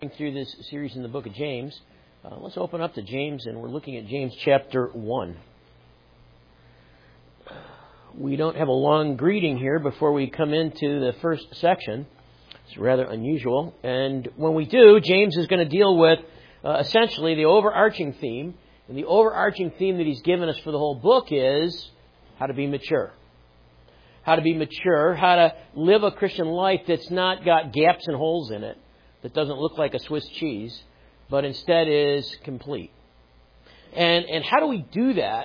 Through this series in the book of James. Let's open up to James, and we're looking at James chapter 1. We don't have a long greeting here before we come into the first section. It's rather unusual. And when we do, James is going to deal with essentially the overarching theme. And the overarching theme that he's given us for the whole book is how to be mature. How to be mature, how to live a Christian life that's not got gaps and holes in it, that doesn't look like a Swiss cheese, but instead is complete. And how do we do that?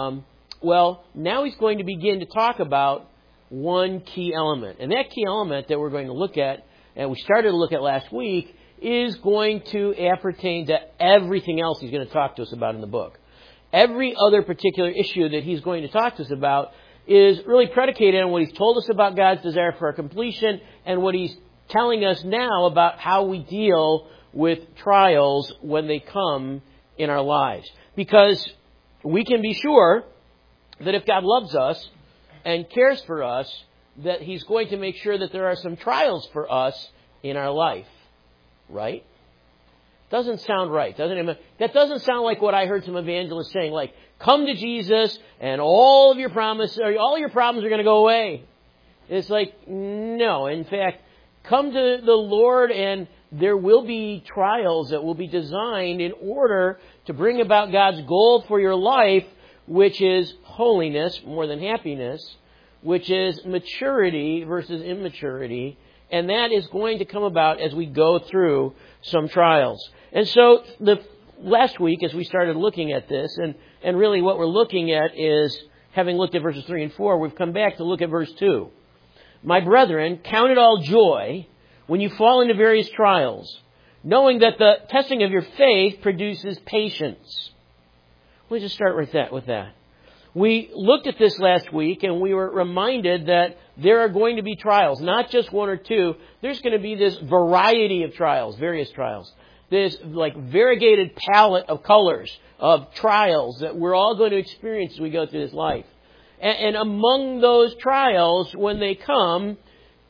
Well, now he's going to begin to talk about one key element. And that key element that we're going to look at, and we started to look at last week, is going to appertain to everything else he's going to talk to us about in the book. Every other particular issue that he's going to talk to us about is really predicated on what he's told us about God's desire for our completion and what he's telling us now about how we deal with trials when they come in our lives. Because we can be sure that if God loves us and cares for us, that He's going to make sure that there are some trials for us in our life. Right? Doesn't sound right, doesn't it? That doesn't sound like what I heard some evangelists saying, like, come to Jesus and all your problems are going to go away. It's like, no. In fact, come to the Lord and there will be trials that will be designed in order to bring about God's goal for your life, which is holiness more than happiness, which is maturity versus immaturity. And that is going to come about as we go through some trials. And so last week, as we started looking at this, and really what we're looking at is, having looked at verses 3 and 4, we've come back to look at verse 2. My brethren, count it all joy when you fall into various trials, knowing that the testing of your faith produces patience. Let me just start with that. We looked at this last week, and we were reminded that there are going to be trials, not just one or two. There's going to be this variety of trials, various trials. This like variegated palette of colors of trials that we're all going to experience as we go through this life. And among those trials, when they come,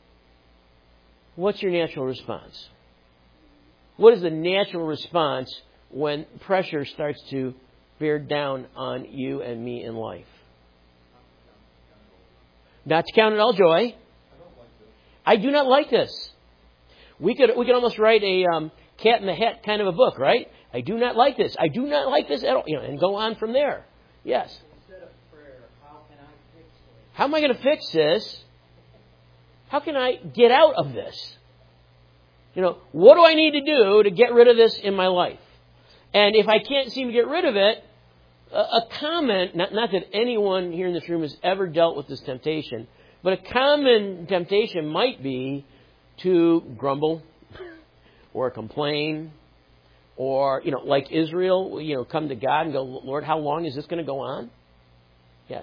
what's your natural response? What is the natural response when pressure starts to bear down on you and me in life? Not to count it all joy. I do not like this. We could almost write a cat in the hat kind of a book, right? I do not like this. I do not like this at all. And go on from there. Yes. Instead of prayer, how can I fix this? How am I going to fix this? How can I get out of this? What do I need to do to get rid of this in my life? And if I can't seem to get rid of it, a comment, not that anyone here in this room has ever dealt with this temptation, but a common temptation might be to grumble or complain or, like Israel, come to God and go, Lord, how long is this going to go on? Yes.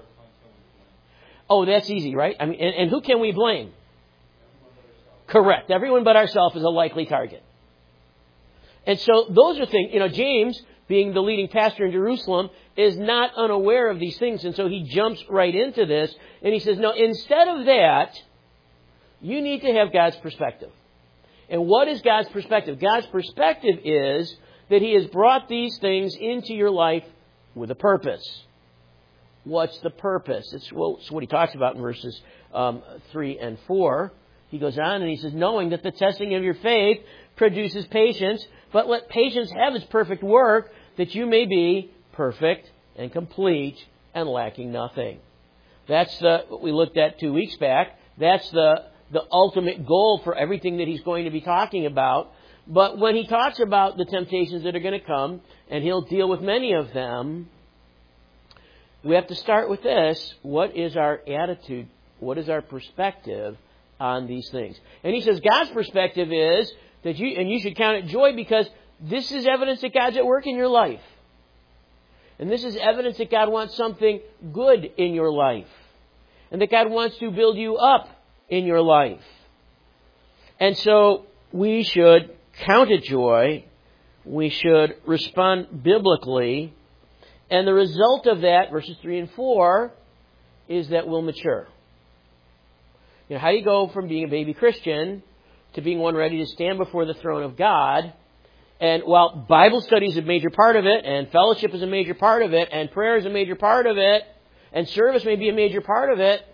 Oh, that's easy, right? I mean, and who can we blame? Correct. Everyone but ourselves is a likely target. And so those are things, James, being the leading pastor in Jerusalem, is not unaware of these things. And so he jumps right into this. And he says, no, instead of that, you need to have God's perspective. And what is God's perspective? God's perspective is that He has brought these things into your life with a purpose. What's the purpose? It's what he talks about in verses 3 and 4. He goes on and he says, knowing that the testing of your faith produces patience, but let patience have its perfect work, that you may be perfect and complete and lacking nothing. That's what we looked at 2 weeks back. That's the ultimate goal for everything that he's going to be talking about. But when he talks about the temptations that are going to come, and he'll deal with many of them, we have to start with this. What is our attitude? What is our perspective on these things? And he says God's perspective is that you should count it joy because this is evidence that God's at work in your life. And this is evidence that God wants something good in your life. And that God wants to build you up in your life. And so we should count it joy. We should respond biblically. And the result of that, verses 3 and 4, is that we'll mature. How do you go from being a baby Christian to being one ready to stand before the throne of God. And while Bible study is a major part of it, and fellowship is a major part of it, and prayer is a major part of it, and service may be a major part of it,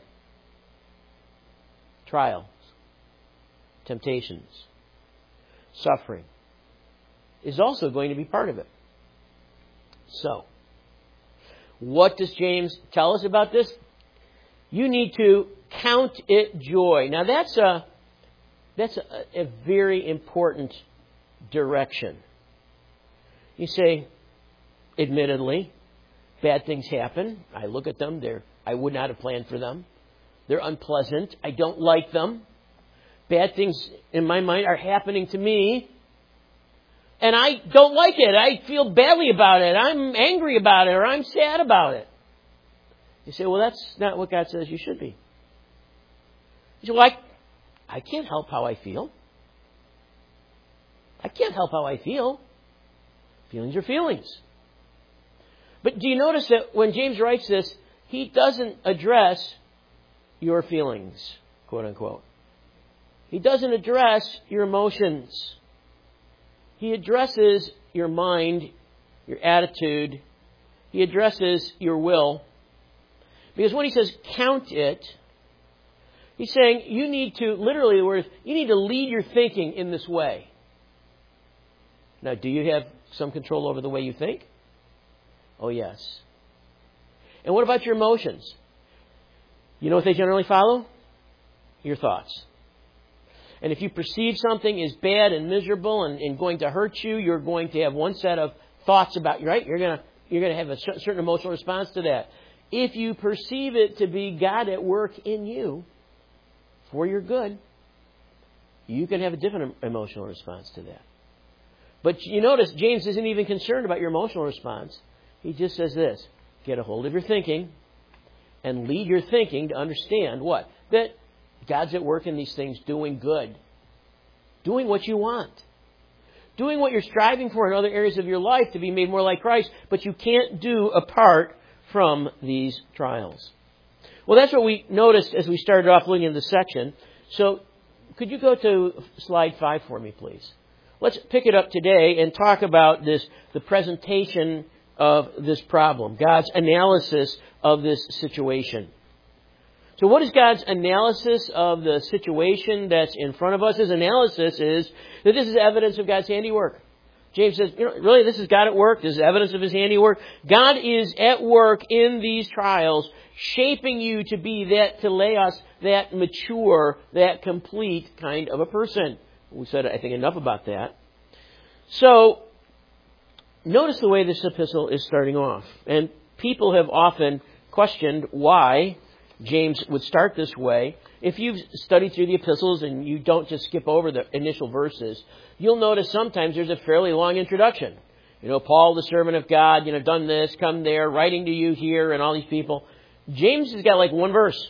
trials, temptations, suffering is also going to be part of it. So, what does James tell us about this? You need to count it joy. Now that's a very important direction. You say, admittedly, bad things happen. I look at them. I would not have planned for them. They're unpleasant. I don't like them. Bad things in my mind are happening to me. And I don't like it. I feel badly about it. I'm angry about it, or I'm sad about it. You say, well, that's not what God says you should be. You say, well, I can't help how I feel. I can't help how I feel. Feelings are feelings. But do you notice that when James writes this, he doesn't address your feelings, quote unquote. He doesn't address your emotions. He addresses your mind, your attitude. He addresses your will. Because when he says count it, he's saying you need to, literally the word, you need to lead your thinking in this way. Now, do you have some control over the way you think? Oh, yes. And what about your emotions? You know what they generally follow? Your thoughts. And if you perceive something is bad and miserable and going to hurt you, you're going to have one set of thoughts about, right? You're going to have a certain emotional response to that. If you perceive it to be God at work in you for your good, you can have a different emotional response to that. But you notice James isn't even concerned about your emotional response. He just says this: get a hold of your thinking and lead your thinking to understand what? That God's at work in these things, doing good, doing what you want, doing what you're striving for in other areas of your life to be made more like Christ, but you can't do apart from these trials. Well, that's what we noticed as we started off looking at this section. So could you go to slide 5 for me, please? Let's pick it up today and talk about the presentation of this problem, God's analysis of this situation. So what is God's analysis of the situation that's in front of us? His analysis is that this is evidence of God's handiwork. James says, really, this is God at work. This is evidence of His handiwork. God is at work in these trials, shaping you to be that teleos, that mature, that complete kind of a person. We said, I think, enough about that. So, notice the way this epistle is starting off. And people have often questioned why James would start this way. If you've studied through the epistles and you don't just skip over the initial verses, you'll notice sometimes there's a fairly long introduction. Paul, the servant of God, done this, come there, writing to you here, and all these people. James has got like one verse.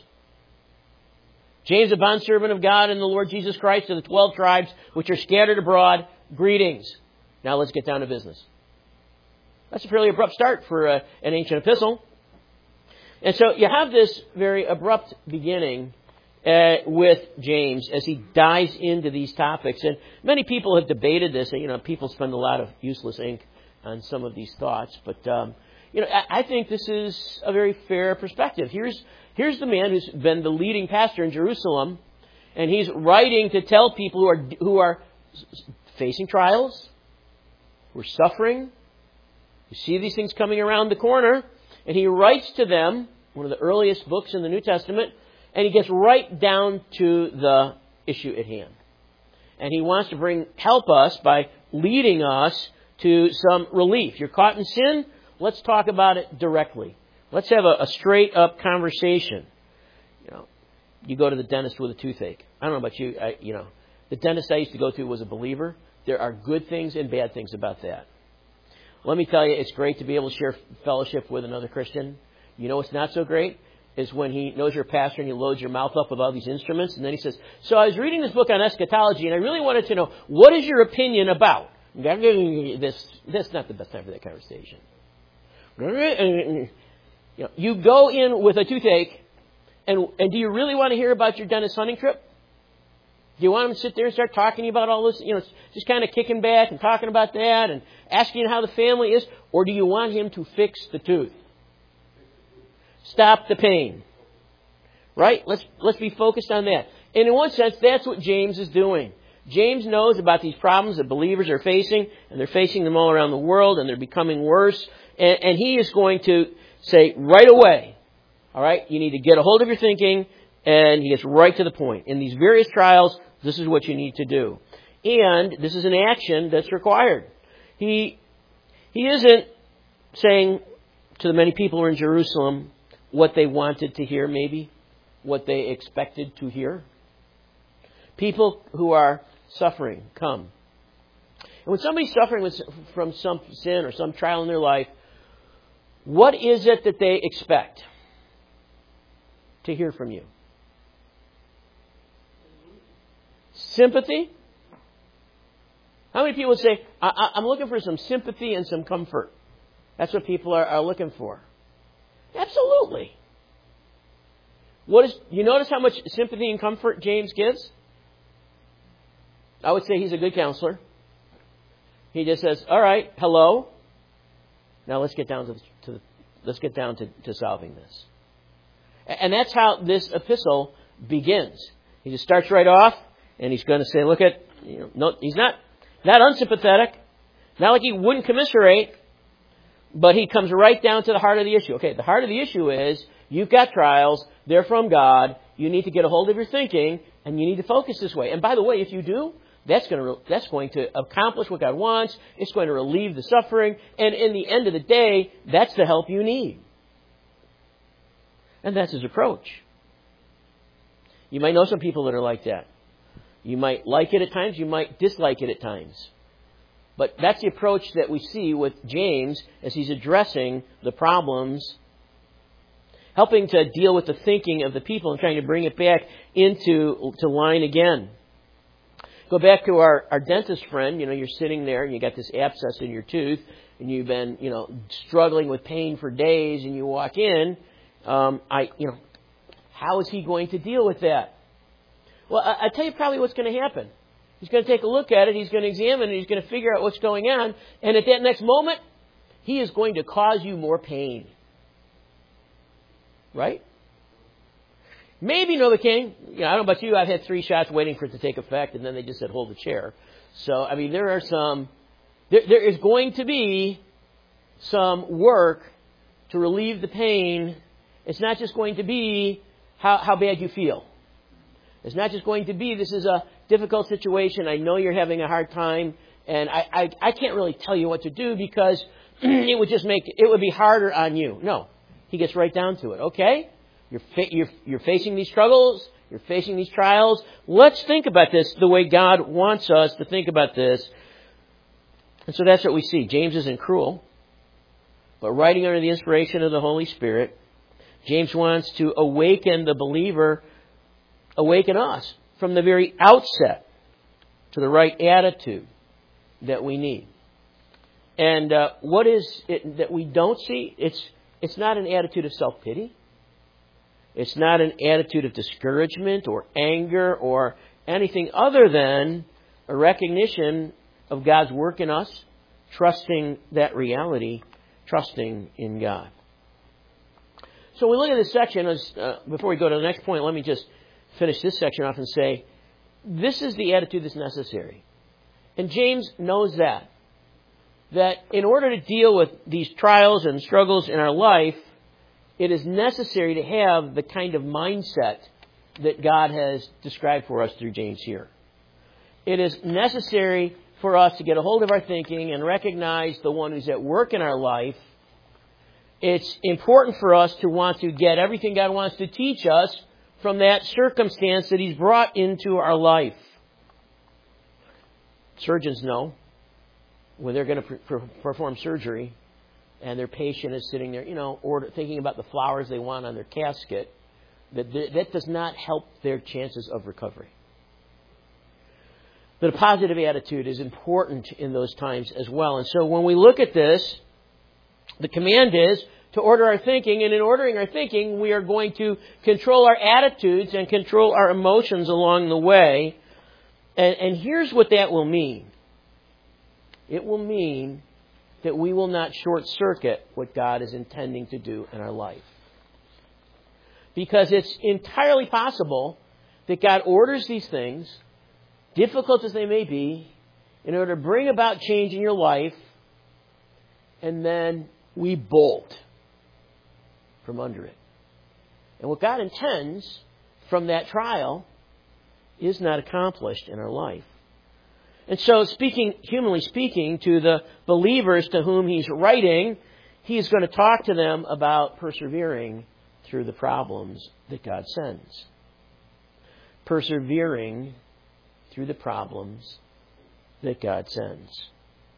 James, a bondservant of God and the Lord Jesus Christ, to the 12 tribes which are scattered abroad, greetings. Now let's get down to business. That's a fairly abrupt start for an ancient epistle. And so you have this very abrupt beginning with James as he dives into these topics. And many people have debated this. People spend a lot of useless ink on some of these thoughts. But, I think this is a very fair perspective. Here's the man who's been the leading pastor in Jerusalem, and he's writing to tell people who are facing trials, who are suffering. You see these things coming around the corner, and he writes to them, one of the earliest books in the New Testament, and he gets right down to the issue at hand. And he wants to help us by leading us to some relief. You're caught in sin? Let's talk about it directly. Let's have a straight-up conversation. You go to the dentist with a toothache. I don't know about you. The dentist I used to go to was a believer. There are good things and bad things about that. Let me tell you, it's great to be able to share fellowship with another Christian. What's not so great is when he knows you're a pastor and he loads your mouth up with all these instruments, and then he says, so I was reading this book on eschatology, and I really wanted to know, what is your opinion about? That's not the best time for that conversation. You go in with a toothache, and do you really want to hear about your dentist hunting trip? Do you want him to sit there and start talking to you about all this, just kind of kicking back and talking about that and asking how the family is? Or do you want him to fix the tooth? Stop the pain. Right? Let's be focused on that. And in one sense, that's what James is doing. James knows about these problems that believers are facing, and they're facing them all around the world, and they're becoming worse. And he is going to say right away, all right, you need to get a hold of your thinking, and he gets right to the point. In these various trials, this is what you need to do. And this is an action that's required. He isn't saying to the many people who are in Jerusalem what they wanted to hear, maybe, what they expected to hear. People who are suffering, come. And when somebody's suffering from some sin or some trial in their life, what is it that they expect to hear from you? Sympathy? How many people would say, I'm looking for some sympathy and some comfort? That's what people are looking for. Absolutely. You notice how much sympathy and comfort James gives? I would say he's a good counselor. He just says, all right, hello. Now let's get down to solving this. And that's how this epistle begins. He just starts right off, and he's going to say, look at, no, he's not unsympathetic, not like he wouldn't commiserate, but he comes right down to the heart of the issue. Okay, the heart of the issue is, you've got trials, they're from God, you need to get a hold of your thinking, and you need to focus this way. And by the way, if you do, that's going to accomplish what God wants. It's going to relieve the suffering. And in the end of the day, that's the help you need. And that's his approach. You might know some people that are like that. You might like it at times. You might dislike it at times. But that's the approach that we see with James as he's addressing the problems, helping to deal with the thinking of the people and trying to bring it back into line again. Go back to our dentist friend. You're sitting there and you got this abscess in your tooth and you've been, struggling with pain for days, and you walk in. How is he going to deal with that? Well, I tell you probably what's going to happen. He's going to take a look at it. He's going to examine it. He's going to figure out what's going on. And at that next moment, he is going to cause you more pain. Right? Maybe Noah King. I don't know about you. I've had 3 shots waiting for it to take effect, and then they just said, hold the chair. So, there is going to be some work to relieve the pain. It's not just going to be how bad you feel. It's not just going to be, this is a difficult situation. I know you're having a hard time, and I can't really tell you what to do because it would be harder on you. No. He gets right down to it. Okay? You're facing these struggles. You're facing these trials. Let's think about this the way God wants us to think about this. And so that's what we see. James isn't cruel, but writing under the inspiration of the Holy Spirit, James wants to awaken the believer, awaken us from the very outset to the right attitude that we need. And what is it that we don't see? It's not an attitude of self-pity. It's not an attitude of discouragement or anger or anything other than a recognition of God's work in us, trusting that reality, trusting in God. So when we look at this section, before we go to the next point, let me just finish this section off and say, this is the attitude that's necessary. And James knows that in order to deal with these trials and struggles in our life, it is necessary to have the kind of mindset that God has described for us through James here. It is necessary for us to get a hold of our thinking and recognize the one who's at work in our life. It's important for us to want to get everything God wants to teach us from that circumstance that He's brought into our life. Surgeons know when they're going to perform surgery and their patient is sitting there, thinking about the flowers they want on their casket, that does not help their chances of recovery. But a positive attitude is important in those times as well. And so when we look at this, the command is to order our thinking, and in ordering our thinking, we are going to control our attitudes and control our emotions along the way. And here's what that will mean. It will mean that we will not short-circuit what God is intending to do in our life. Because it's entirely possible that God orders these things, difficult as they may be, in order to bring about change in your life, and then we bolt from under it. And what God intends from that trial is not accomplished in our life. And so, humanly speaking, to the believers to whom he's writing, he's going to talk to them about persevering through the problems that God sends. Persevering through the problems that God sends.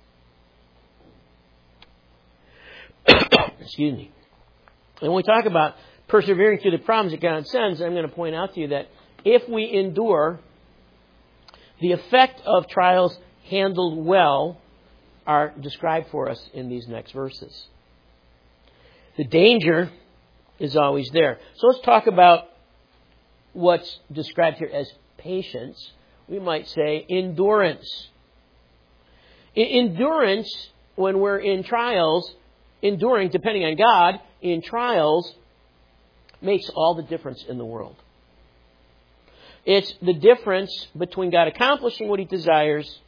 Excuse me. And when we talk about persevering through the problems that God sends, I'm going to point out to you that if we endure, the effect of trials handled well are described for us in these next verses. The danger is always there. So let's talk about what's described here as patience. We might say endurance. Endurance, when we're in trials, enduring, depending on God, in trials, makes all the difference in the world. It's the difference between God accomplishing what He desires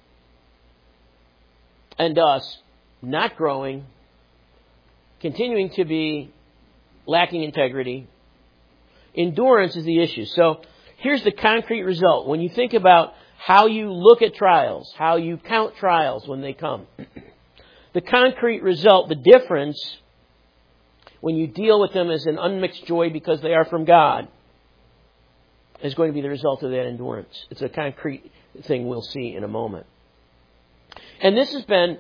and us not growing, continuing to be lacking integrity. Endurance is the issue. So here's the concrete result. When you think about how you look at trials, how you count trials when they come, the concrete result, the difference, when you deal with them as an unmixed joy because they are from God, is going to be the result of that endurance. It's a concrete thing we'll see in a moment. And this has been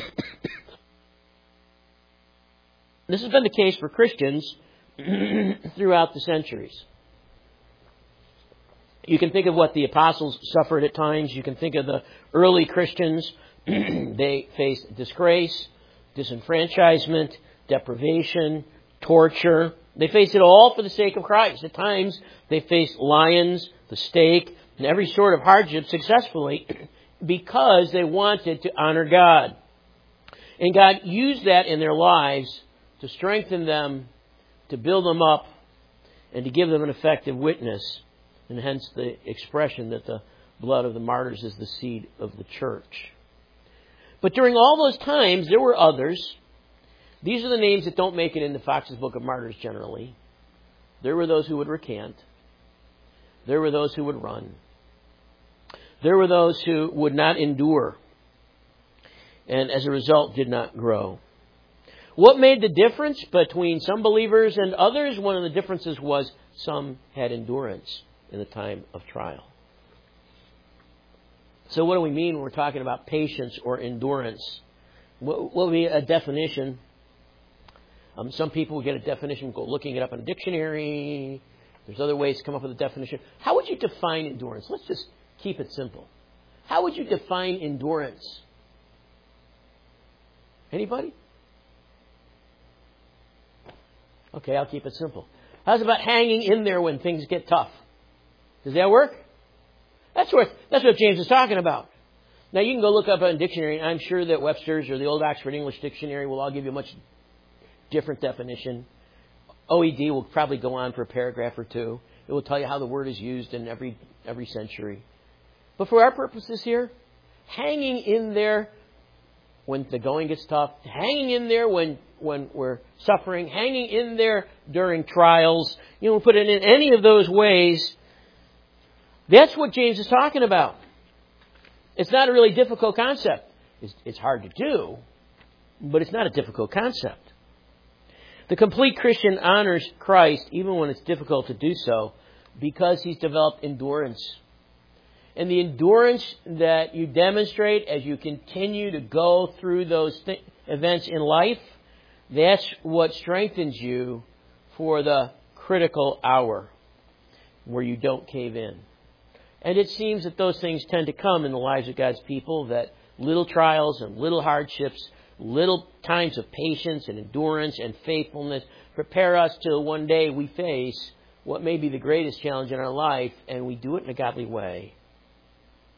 the case for Christians throughout the centuries. You can think of what the apostles suffered at times. You can think of the early Christians. They faced disgrace, disenfranchisement, deprivation, torture. They faced it all for the sake of Christ. At times, they faced lions, the stake, and every sort of hardship successfully because they wanted to honor God. And God used that in their lives to strengthen them, to build them up, and to give them an effective witness. And hence the expression that the blood of the martyrs is the seed of the church. But during all those times, there were others. These are the names that don't make it into Fox's Book of Martyrs generally. There were those who would recant. There were those who would run. There were those who would not endure, and as a result did not grow. What made the difference between some believers and others? One of the differences was some had endurance in the time of trial. So what do we mean when we're talking about patience or endurance? What would be a definition? Some people will get a definition, go looking it up in a dictionary. There's other ways to come up with a definition. How would you define endurance? Let's just keep it simple. How would you define endurance? Anybody? Okay, I'll keep it simple. How's about hanging in there when things get tough? Does that work? That's what James is talking about. Now, you can go look up a dictionary, and I'm sure that Webster's or the Old Oxford English Dictionary will all give you a much different definition. OED will probably go on for a paragraph or two. It will tell you how the word is used in every century. But for our purposes here, hanging in there when the going gets tough, hanging in there when we're suffering, hanging in there during trials, we put it in any of those ways. That's what James is talking about. It's not a really difficult concept. It's hard to do, but it's not a difficult concept. The complete Christian honors Christ even when it's difficult to do so because He's developed endurance. And the endurance that you demonstrate as you continue to go through those events in life, that's what strengthens you for the critical hour where you don't cave in. And it seems that those things tend to come in the lives of God's people, that little trials and little hardships, little times of patience and endurance and faithfulness prepare us till one day we face what may be the greatest challenge in our life, and we do it in a godly way.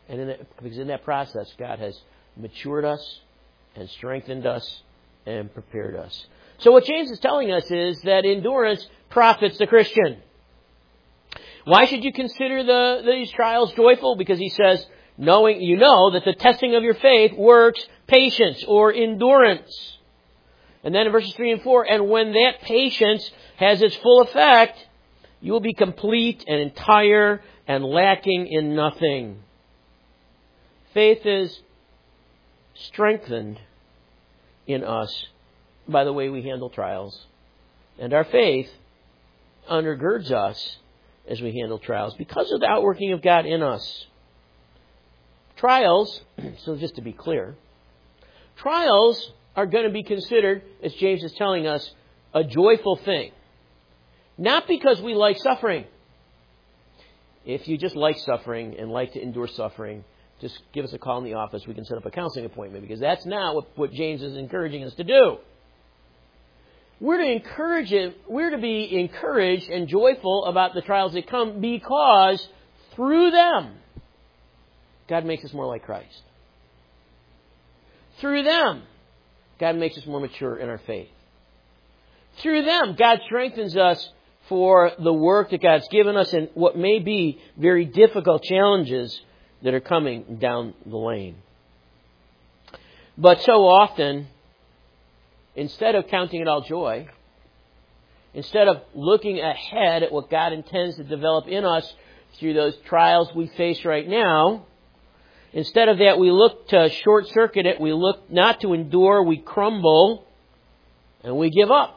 And because in that process, God has matured us and strengthened us and prepared us. So what James is telling us is that endurance profits the Christian. Why should you consider these trials joyful? Because he says, knowing you know that the testing of your faith works patience or endurance. And then in verses 3 and 4, and when that patience has its full effect, you will be complete and entire and lacking in nothing. Faith is strengthened in us by the way we handle trials. And our faith undergirds us as we handle trials because of the outworking of God in us. Trials, so just to be clear, trials are going to be considered, as James is telling us, a joyful thing. Not because we like suffering. If you just like suffering and like to endure suffering, just give us a call in the office. We can set up a counseling appointment, because that's not what James is encouraging us to do. We're to be encouraged and joyful about the trials that come, because through them, God makes us more like Christ. Through them, God makes us more mature in our faith. Through them, God strengthens us for the work that God's given us and what may be very difficult challenges that are coming down the lane. But so often, instead of counting it all joy, instead of looking ahead at what God intends to develop in us through those trials we face right now, instead of that, we look to short-circuit it. We look not to endure. We crumble, and we give up.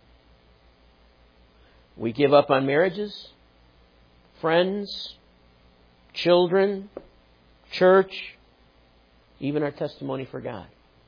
We give up on marriages, friends, children, church, even our testimony for God.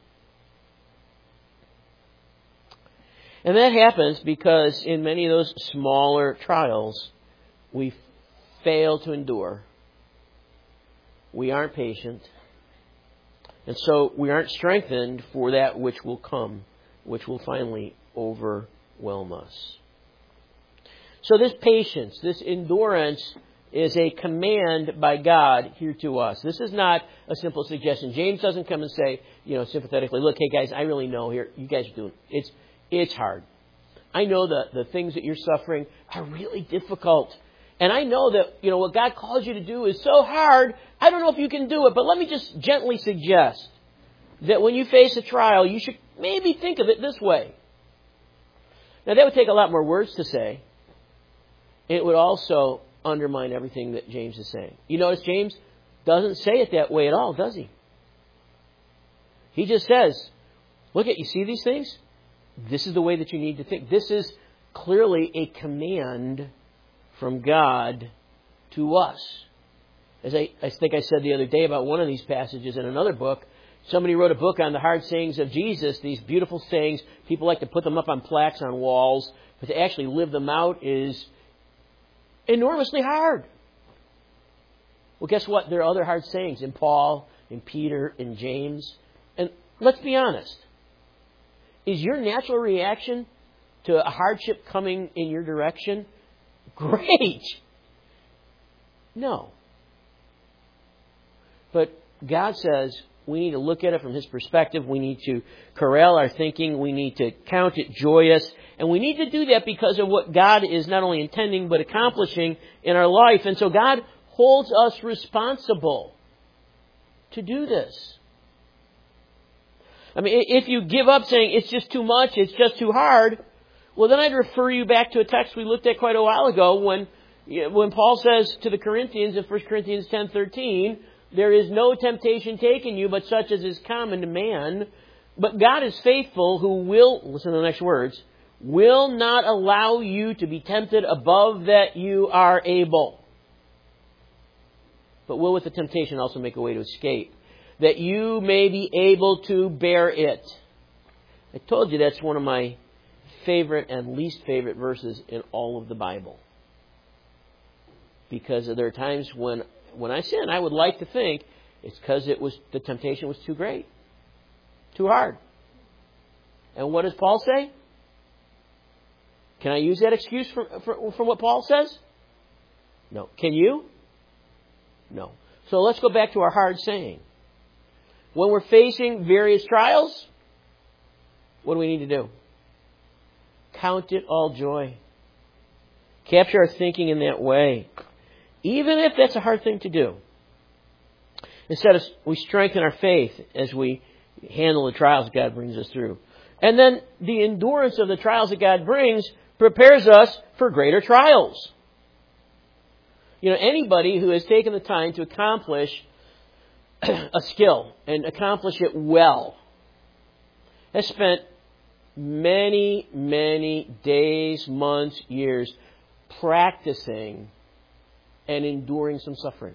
And that happens because in many of those smaller trials, we fail to endure. We aren't patient. And so we aren't strengthened for that which will come, which will finally overwhelm us. So this patience, this endurance, is a command by God here to us. This is not a simple suggestion. James doesn't come and say, sympathetically, look, hey guys, I really know here, you guys are doing, it's hard. I know the things that you're suffering are really difficult. And I know that, what God calls you to do is so hard, I don't know if you can do it, but let me just gently suggest that when you face a trial, you should maybe think of it this way. Now, that would take a lot more words to say. It would also undermine everything that James is saying. You notice James doesn't say it that way at all, does he? He just says, you see these things? This is the way that you need to think. This is clearly a command from God to us. As I think I said the other day about one of these passages in another book, somebody wrote a book on the hard sayings of Jesus, these beautiful sayings. People like to put them up on plaques on walls, but to actually live them out is enormously hard. Well, guess what? There are other hard sayings in Paul, in Peter, in James. And let's be honest. Is your natural reaction to a hardship coming in your direction great? No. But God says we need to look at it from His perspective. We need to corral our thinking. We need to count it joyous. And we need to do that because of what God is not only intending but accomplishing in our life. And so God holds us responsible to do this. I mean, if you give up saying it's just too much, it's just too hard, well, then I'd refer you back to a text we looked at quite a while ago when Paul says to the Corinthians in 1 Corinthians 10:13, there is no temptation taken you but such as is common to man. But God is faithful, who will, listen to the next words, will not allow you to be tempted above that you are able, but will with the temptation also make a way to escape, that you may be able to bear it. I told you that's one of my favorite and least favorite verses in all of the Bible. Because there are times when I sin, I would like to think it's because the temptation was too great, too hard. And what does Paul say? Can I use that excuse from what Paul says? No. Can you? No. So let's go back to our hard saying. When we're facing various trials, what do we need to do? Count it all joy. Capture our thinking in that way. Even if that's a hard thing to do. Instead, we strengthen our faith as we handle the trials that God brings us through. And then the endurance of the trials that God brings prepares us for greater trials. Anybody who has taken the time to accomplish a skill and accomplish it well has spent many, many days, months, years practicing and enduring some suffering.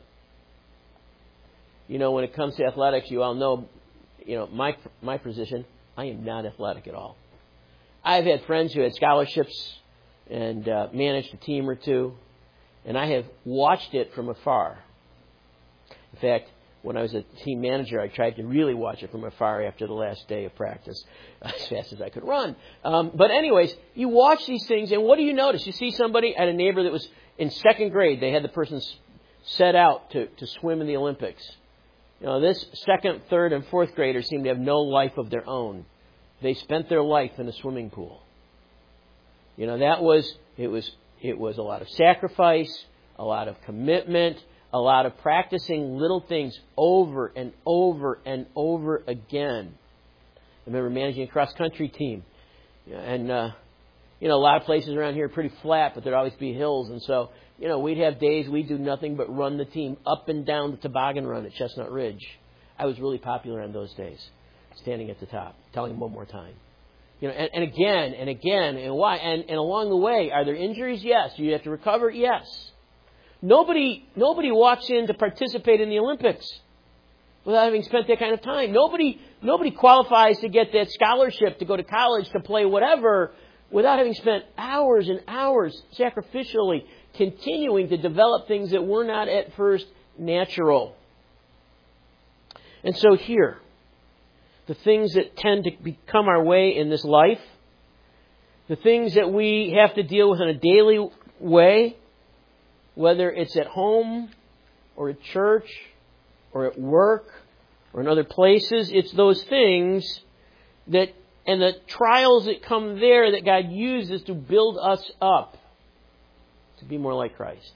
When it comes to athletics, you all know, my position, I am not athletic at all. I've had friends who had scholarships and managed a team or two, and I have watched it from afar. In fact, when I was a team manager, I tried to really watch it from afar after the last day of practice, as fast as I could run. But anyways, you watch these things, and what do you notice? You see somebody at a neighbor that was in second grade. They had the person set out to swim in the Olympics. This second, third, and fourth graders seem to have no life of their own. They spent their life in a swimming pool. It was a lot of sacrifice, a lot of commitment, a lot of practicing little things over and over and over again. I remember managing a cross-country team. And, a lot of places around here are pretty flat, but there'd always be hills. And so, we'd have days we'd do nothing but run the team up and down the toboggan run at Chestnut Ridge. I was really popular on those days, standing at the top, telling them one more time. And again, and why? And along the way, are there injuries? Yes. Do you have to recover? Yes. Nobody walks in to participate in the Olympics without having spent that kind of time. Nobody qualifies to get that scholarship to go to college to play whatever without having spent hours and hours sacrificially continuing to develop things that were not at first natural. And so here, the things that tend to become our way in this life, the things that we have to deal with in a daily way, whether it's at home or at church or at work or in other places, it's those things that, and the trials that come there that God uses to build us up to be more like Christ.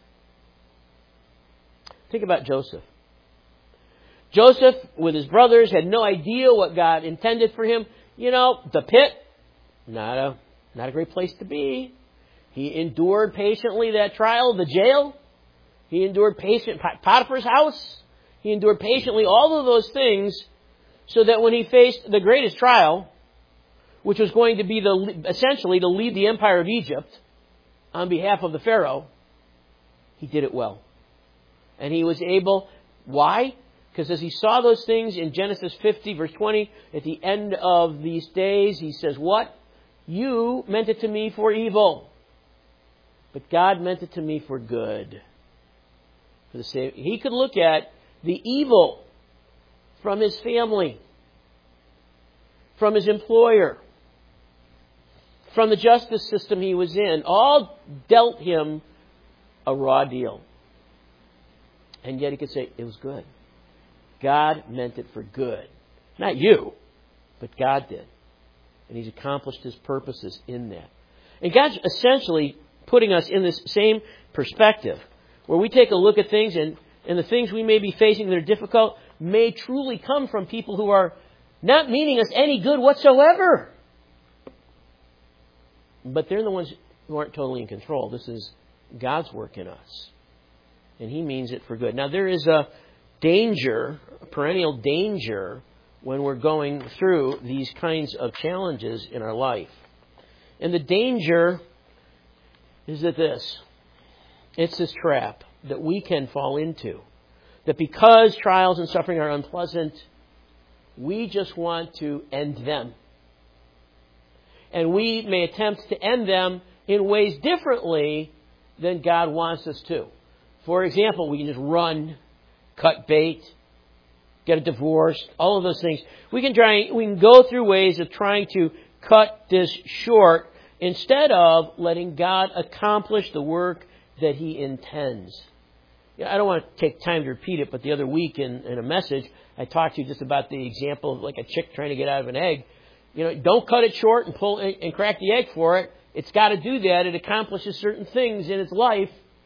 Think about Joseph. Joseph, with his brothers, had no idea what God intended for him. The pit, not a great place to be. He endured patiently that trial, the jail. He endured Potiphar's house. He endured patiently all of those things so that when he faced the greatest trial, which was going to be essentially to lead the empire of Egypt on behalf of the Pharaoh, he did it well. And he was able, why? Because as he saw those things in Genesis 50, verse 20, at the end of these days, he says, what? You meant it to me for evil, but God meant it to me for good. He could look at the evil from his family, from his employer, from the justice system he was in, all dealt him a raw deal. And yet he could say, it was good. God meant it for good. Not you, but God did. And He's accomplished His purposes in that. And God's essentially putting us in this same perspective, where we take a look at things and the things we may be facing that are difficult may truly come from people who are not meaning us any good whatsoever. But they're the ones who aren't totally in control. This is God's work in us. And He means it for good. Now, there is a danger, a perennial danger, when we're going through these kinds of challenges in our life. And the danger is that it's this trap that we can fall into. That because trials and suffering are unpleasant, we just want to end them. And we may attempt to end them in ways differently than God wants us to. For example, we can just run, cut bait, get a divorce, all of those things. We can go through ways of trying to cut this short instead of letting God accomplish the work that He intends. I don't want to take time to repeat it, but the other week in a message, I talked to you just about the example of like a chick trying to get out of an egg. Don't cut it short and pull and crack the egg for it. It's got to do that. It accomplishes certain things in its life.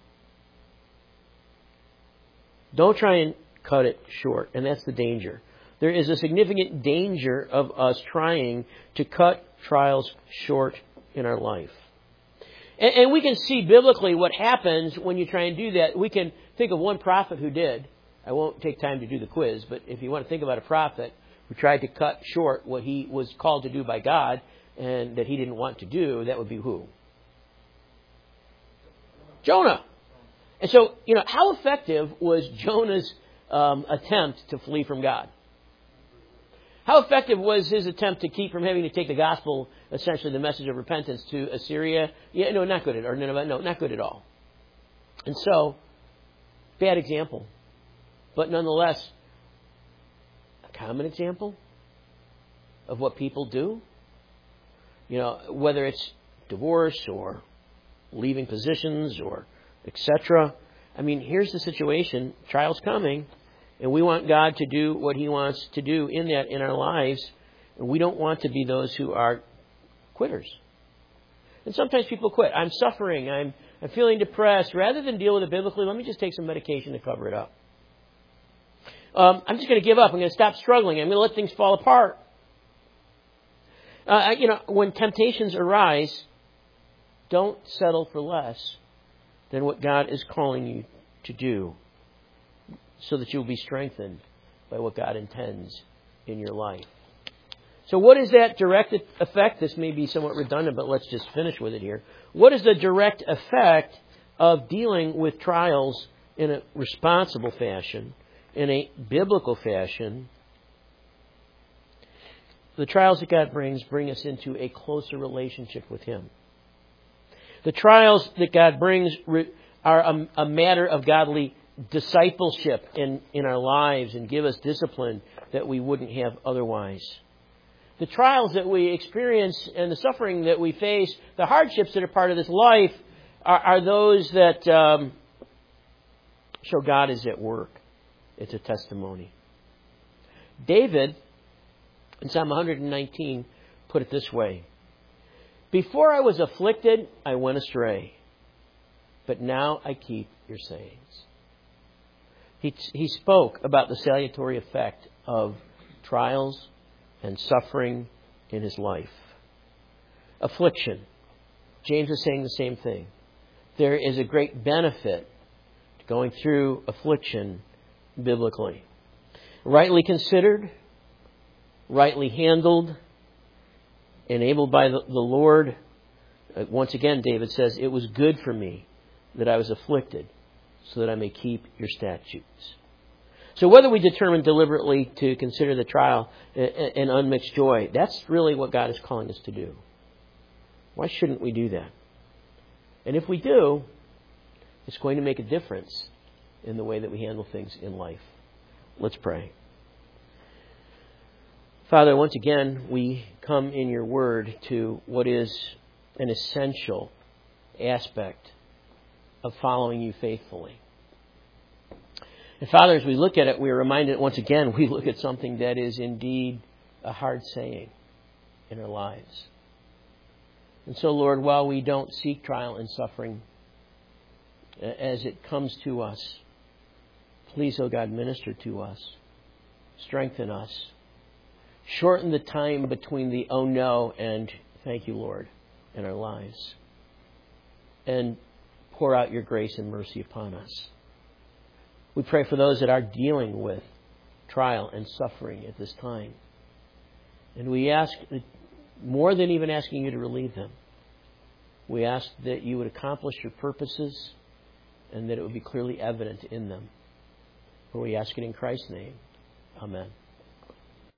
Don't try and cut it short, and that's the danger. There is a significant danger of us trying to cut trials short in our life. And we can see biblically what happens when you try and do that. We can think of one prophet who did. I won't take time to do the quiz, but if you want to think about a prophet who tried to cut short what he was called to do by God and that he didn't want to do, that would be who? Jonah. And so, how effective was Jonah's attempt to flee from God? How effective was his attempt to keep from having to take the gospel, essentially the message of repentance, to Assyria? Not good at all. No, not good at all. And so, bad example. But nonetheless, a common example of what people do. Whether it's divorce or leaving positions or etc. Here's the situation. Trial's coming. And we want God to do what He wants to do in our lives. And we don't want to be those who are quitters. And sometimes people quit. I'm suffering. I'm feeling depressed. Rather than deal with it biblically, let me just take some medication to cover it up. I'm just going to give up. I'm going to stop struggling. I'm going to let things fall apart. When temptations arise, don't settle for less than what God is calling you to do, so that you'll be strengthened by what God intends in your life. So what is that direct effect? This may be somewhat redundant, but let's just finish with it here. What is the direct effect of dealing with trials in a responsible fashion, in a biblical fashion? The trials that God brings bring us into a closer relationship with Him. The trials that God brings are a matter of godly discipleship in our lives and give us discipline that we wouldn't have otherwise. The trials that we experience and the suffering that we face, the hardships that are part of this life, are those that show God is at work. It's a testimony. David, in Psalm 119, put it this way: "Before I was afflicted, I went astray, but now I keep your sayings." He spoke about the salutary effect of trials and suffering in his life. Affliction. James is saying the same thing. There is a great benefit to going through affliction biblically. Rightly considered, rightly handled, enabled by the Lord. Once again, David says, "It was good for me that I was afflicted, so that I may keep your statutes." So whether we determine deliberately to consider the trial an unmixed joy, that's really what God is calling us to do. Why shouldn't we do that? And if we do, it's going to make a difference in the way that we handle things in life. Let's pray. Father, once again, we come in your word to what is an essential aspect of following you faithfully. And Father, as we look at it, we are reminded once again, we look at something that is indeed a hard saying in our lives. And so, Lord, while we don't seek trial and suffering as it comes to us, please, oh God, minister to us. Strengthen us. Shorten the time between the oh no and thank you, Lord, in our lives. And pour out your grace and mercy upon us. We pray for those that are dealing with trial and suffering at this time. And we ask, more than even asking you to relieve them, we ask that you would accomplish your purposes and that it would be clearly evident in them. For we ask it in Christ's name. Amen.